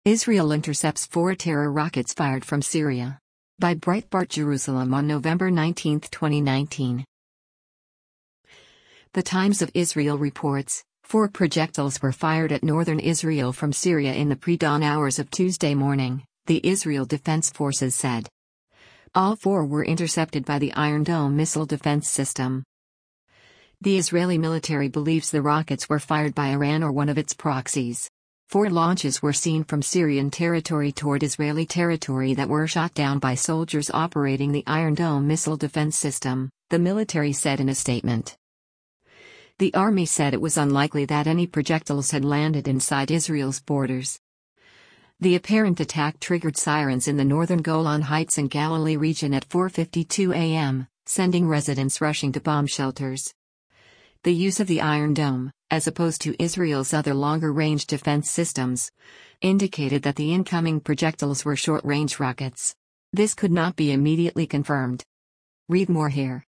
Israel intercepts 4 terror rockets fired from Syria. By Breitbart Jerusalem on November 19, 2019. The Times of Israel reports, 4 projectiles were fired at northern Israel from Syria in the pre-dawn hours of Tuesday morning, the Israel Defense Forces said. All 4 were intercepted by the Iron Dome missile defense system. The Israeli military believes the rockets were fired by Iran or one of its proxies. 4 launches were seen from Syrian territory toward Israeli territory that were shot down by soldiers operating the Iron Dome missile defense system, the military said in a statement. The army said it was unlikely that any projectiles had landed inside Israel's borders. The apparent attack triggered sirens in the northern Golan Heights and Galilee region at 4:52 a.m., sending residents rushing to bomb shelters. The use of the Iron Dome, as opposed to Israel's other longer-range defense systems, indicated that the incoming projectiles were short-range rockets. This could not be immediately confirmed. Read more here.